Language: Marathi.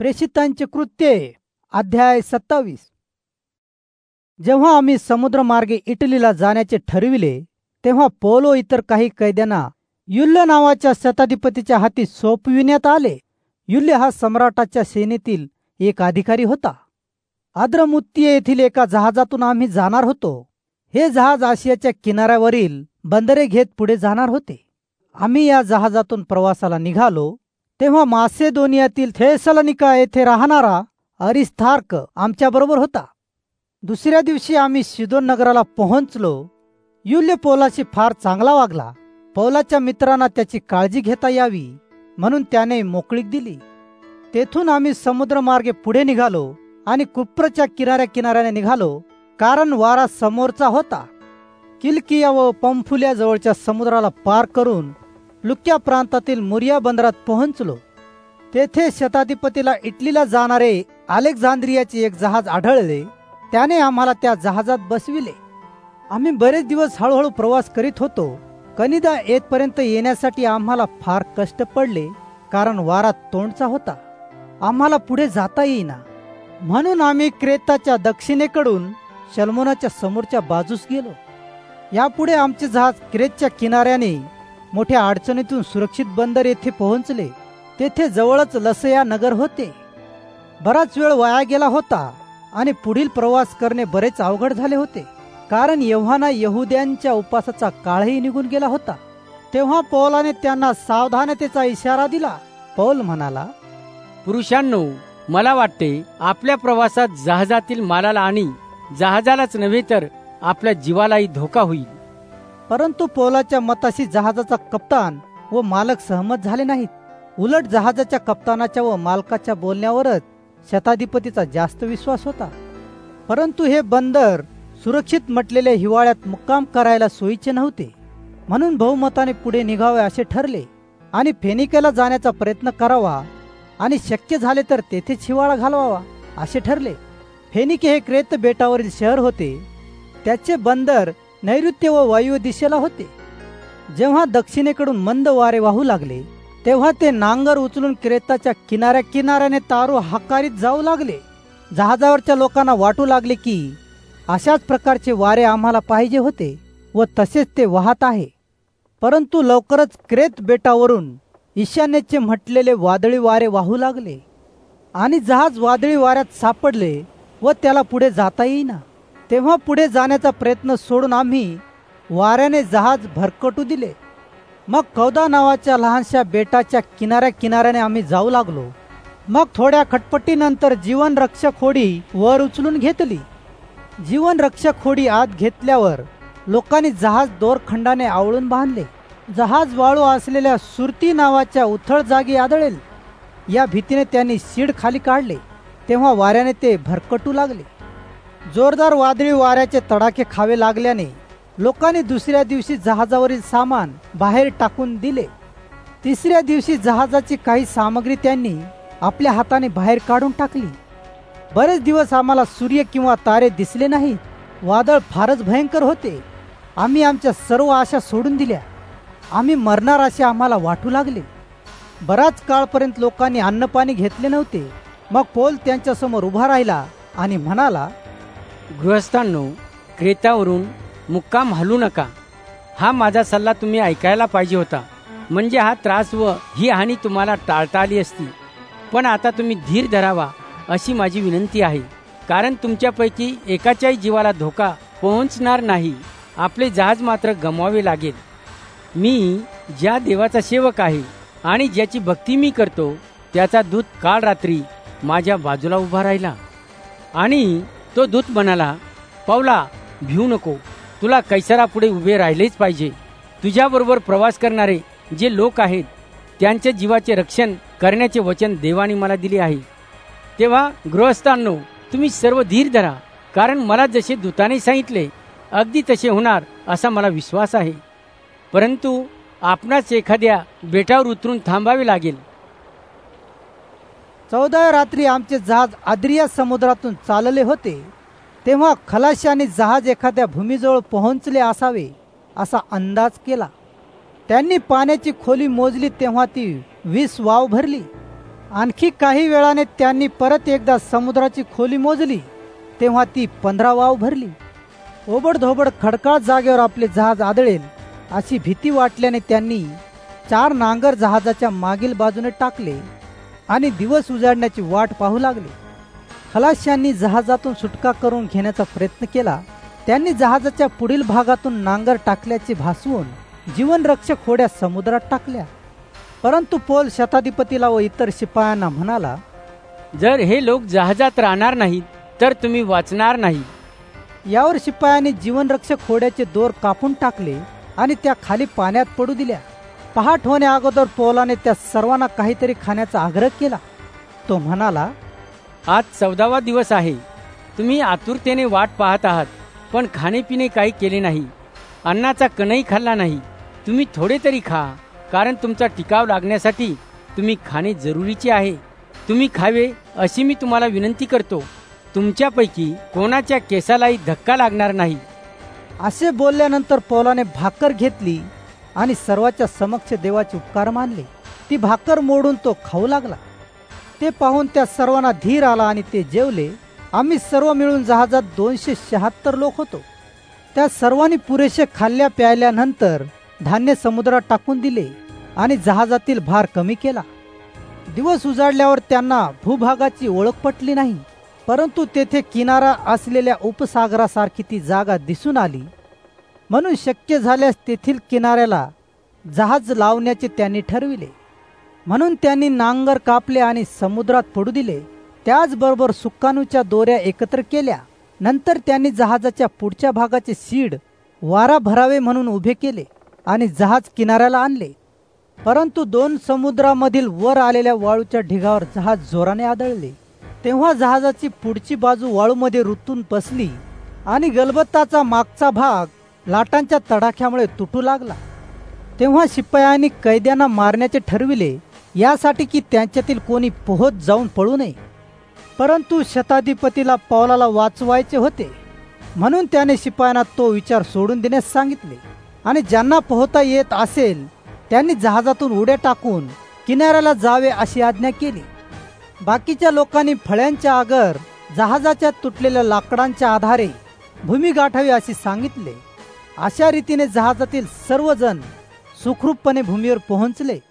प्रेषितांचे कृत्ये अध्याय 27. जेव्हा आम्ही समुद्रमार्गे इटलीला जाण्याचे ठरविले तेव्हा पौल व इतर काही कैद्यांना युल्य नावाच्या शताधिपतीच्या हाती सोपविण्यात आले. युल्य हा सम्राटाच्या सेनेतील एक अधिकारी होता. अद्रमुत्तीय येथील एका जहाजातून आम्ही जाणार होतो. हे जहाज आशियाच्या किनाऱ्यावरील बंदरे घेत पुढे जाणार होते. आम्ही या जहाजातून प्रवासाला निघालो तेव्हा मासेदोनियातील थेसलोनिका येथे राहणारा अरिस्तार्क आमच्याबरोबर होता. दुसऱ्या दिवशी आम्ही सिदोन नगराला पोहोचलो. युल्य पौलाशी फार चांगला वागला. पौलाच्या मित्रांना त्याची काळजी घेता यावी म्हणून त्याने मोकळीक दिली. तेथून आम्ही समुद्रमार्गे पुढे निघालो आणि कुप्रच्या किनाऱ्याने निघालो, कारण वारा समोरचा होता. किलकिया व पंफुल्या जवळच्या समुद्राला पार करून लुक्या प्रांतातील मुरिया बंदरात पोहोचलो. तेथे शताधिपतीला इटलीला जाणारे अलेक्झांद्रियाचे एक जहाज आढळले. त्याने आम्हाला त्या जहाजात बसविले. आम्ही बरेच दिवस हळूहळू प्रवास करीत होतो. कनिदा येथपर्यंत येण्यासाठी आम्हाला फार कष्ट पडले, कारण वारा तोंडचा होता. आम्हाला पुढे जाता येईना. म्हणून आम्ही क्रेताच्या दक्षिणेकडून शल्मोनाच्या समोरच्या बाजूस गेलो. यापुढे आमचे जहाज क्रेतच्या किनाऱ्याने मोठ्या अडचणीतून सुरक्षित बंदर येथे पोहोचले. तेथे जवळच लसया नगर होते. बराच वेळ वाया गेला होता आणि पुढील प्रवास करणे बरेच अवघड झाले होते, कारण एव्हाना यहुद्यांच्या उपासाचा काळही निघून गेला होता. तेव्हा पौलाने त्यांना सावधानतेचा इशारा दिला. पौल म्हणाला, पुरुषांनो, मला वाटते आपल्या प्रवासात जहाजातील मालाला आणि जहाजालाच नव्हे तर आपल्या जीवालाही धोका होईल. परंतु पौलाच्या मताशी जहाजाचा कप्तान व मालक सहमत झाले नाहीत. उलट जहाजाच्या कप्तानाच्या व मालकाच्या बोलण्यावरच शताधिपतीचा जास्त विश्वास होता. परंतु हे बंदर सुरक्षित म्हटलेल्या हिवाळ्यात मुक्काम करायला सोयीचे नव्हते. म्हणून बहुमताने पुढे निघावे असे ठरले आणि फेनिकेला जाण्याचा प्रयत्न करावा आणि शक्य झाले तर तेथेच हिवाळा घालवावा असे ठरले. फेनिके हे क्रेत बेटावरील शहर होते. त्याचे बंदर नैऋत्य व वायव्य दिशेला होते. जेव्हा दक्षिणेकडून मंद वारे वाहू लागले तेव्हा ते नांगर उचलून क्रेताच्या किनाऱ्याने तारू हाकारीत जाऊ लागले. जहाजावरच्या लोकांना वाटू लागले की अशाच प्रकारचे वारे आम्हाला पाहिजे होते व तसेच ते वाहत आहे. परंतु लवकरच क्रेत बेटावरून ईशान्येचे म्हटलेले वादळी वारे वाहू लागले आणि जहाज वादळी वाऱ्यात सापडले व त्याला पुढे जाता येईना. तेव्हा पुढे जाण्याचा प्रयत्न सोडून आम्ही वाऱ्याने जहाज भरकटू दिले. मग कौदा नावाच्या लहानशा बेटाच्या किनाऱ्याने आम्ही जाऊ लागलो. मग थोड्या खटपटीनंतर जीवन रक्षक होडी वर उचलून घेतली. जीवन रक्षक होडी आत घेतल्यावर लोकांनी जहाज दोरखंडाने आवळून बांधले. जहाज वाळू असलेल्या सुरती नावाच्या उथळ जागी आदळेल या भीतीने त्यांनी शीड खाली काढले. तेव्हा वाऱ्याने ते भरकटू लागले. जोरदार वादळी वाऱ्याचे तडाखे खावे लागल्याने लोकांनी दुसऱ्या दिवशी जहाजावरील सामान बाहेर टाकून दिले. तिसऱ्या दिवशी जहाजाची काही सामग्री त्यांनी आपल्या हाताने बाहेर काढून टाकली. बरेच दिवस आम्हाला सूर्य किंवा तारे दिसले नाहीत. वादळ फारच भयंकर होते. आम्ही आमच्या सर्व आशा सोडून दिल्या. आम्ही मरणार असे आम्हाला वाटू लागले. बराच काळपर्यंत लोकांनी अन्नपाणी घेतले नव्हते. मग पौल त्यांच्यासमोर उभा राहिला आणि म्हणाला, गृहस्थांनो, क्रेतावरून मुक्काम हलू नका. हा माझा सल्ला तुम्ही ऐकायला पाहिजे होता. म्हणजे हा त्रास व ही हानी तुम्हाला टाळता आली असती. पण आता तुम्ही धीर धरावा अशी माझी विनंती आहे, कारण तुमच्यापैकी एकाच्याही जीवाला धोका पोहोचणार नाही. आपले जहाज मात्र गमवावे लागेल. मी ज्या देवाचा सेवक आहे आणि ज्याची भक्ती मी करतो त्याचा दूत काल रात्री माझ्या बाजूला उभा राहिला आणि तो दूत म्हणाला, पौला, भिवू नको. तुला कैसरापुढे उभे राहिलेच पाहिजे. तुझ्याबरोबर प्रवास करणारे जे लोक आहेत त्यांच्या जीवाचे रक्षण करण्याचे वचन देवाने मला दिले आहे. तेव्हा गृहस्थांनो, तुम्ही सर्व धीर धरा, कारण मला जसे दूताने सांगितले अगदी तसे होणार असा मला विश्वास आहे. परंतु आपणास एखाद्या बेटावर उतरून थांबावे लागेल. 14 रात्री आमचे जहाज आद्रिया समुद्रातून चालले होते. तेव्हा खलाशाने जहाज एखाद्या भूमीजवळ पोहोचले असावे असा अंदाज केला. त्यांनी पाण्याची खोली मोजली तेव्हा ती 20 वाव भरली. आणखी काही वेळाने त्यांनी परत एकदा समुद्राची खोली मोजली, तेव्हा ती 15 वाव भरली. ओबडधोबड खडकाळ जागेवर आपले जहाज आदळेल अशी भीती वाटल्याने त्यांनी 4 नांगर जहाजाच्या मागील बाजूने टाकले आणि दिवस उजाडण्याची वाट पाहू लागले. खलाशांनी जहाजातून सुटका करून घेण्याचा प्रयत्न केला. त्यांनी जहाजाच्या पुढील भागातून नांगर टाकल्याचे भासवून जीवनरक्षक होड्या समुद्रात टाकल्या. परंतु पोल शताधिपतीला व इतर शिपायांना म्हणाला, जर हे लोक जहाजात राहणार नाहीत तर तुम्ही वाचणार नाही. यावर शिपायांनी जीवनरक्षक होड्याचे दोर कापून टाकले आणि त्या खाली पाण्यात पडू दिल्या. पहाट होण्या अगोदर पोलाने त्या सर्वांना काहीतरी खाण्याचा आग्रह केला. तो म्हणाला, आज 14वा दिवस आहे. तुम्ही आतुरतेने वाट पाहत आहात, पण खाणेपिणे काही केले नाही. अन्नाचा कणही खाल्ला नाही. तुम्ही थोडे तरी खा, कारण तुमचा टिकाव लागण्यासाठी तुम्ही खाणे जरुरीचे आहे. तुम्ही खावे अशी मी तुम्हाला विनंती करतो. तुमच्यापैकी कोणाच्या केसालाही धक्का लागणार नाही. असे बोलल्यानंतर पौलाने भाकर घेतली आणि सर्वांच्या समक्ष देवाचे उपकार मानले. ती भाकर मोडून तो खाऊ लागला. ते पाहून त्या सर्वांना धीर आला आणि ते जेवले. आम्ही सर्व मिळून जहाजात 276 लोक होतो. त्या सर्वांनी पुरेसे खाल्ल्या प्यायल्यानंतर धान्य समुद्रात टाकून दिले आणि जहाजातील भार कमी केला. दिवस उजाडल्यावर त्यांना भूभागाची ओळख पटली नाही, परंतु तेथे किनारा असलेल्या उपसागरासारखी ती जागा दिसून आली. म्हणून शक्य झाल्यास तेथील किनाऱ्याला जहाज लावण्याचे त्यांनी ठरविले. म्हणून त्यांनी नांगर कापले आणि समुद्रात पडू दिले. त्याचबरोबर सुकाणूच्या दोऱ्या एकत्र केल्या. नंतर त्यांनी जहाजाच्या पुढच्या भागाचे शीड वारा भरावे म्हणून उभे केले आणि जहाज किनाऱ्याला आणले. परंतु 2 समुद्रामधील वर आलेल्या वाळूच्या ढिगावर जहाज जोराने आदळले. तेव्हा जहाजाची पुढची बाजू वाळूमध्ये रुतून बसली आणि गलबताचा मागचा भाग लाटांच्या तडाख्यामुळे तुटू लागला. तेव्हा शिपायांनी कैद्यांना मारण्याचे ठरविले, यासाठी की त्यांच्यातील कोणी पोहत जाऊन पळू नये. परंतु शताधिपतीला पौलाला वाचवायचे होते, म्हणून त्याने शिपायांना तो विचार सोडून देण्यास सांगितले आणि ज्यांना पोहता येत असेल त्यांनी जहाजातून उड्या टाकून किनाऱ्याला जावे अशी आज्ञा केली. बाकीच्या लोकांनी फळ्यांच्या आगर जहाजाच्या तुटलेल्या लाकडांच्या आधारे भूमी गाठावी असे सांगितले. अशा रीतीने जहाजातील सर्वजण सुखरूपपणे भूमीवर पोहोचले.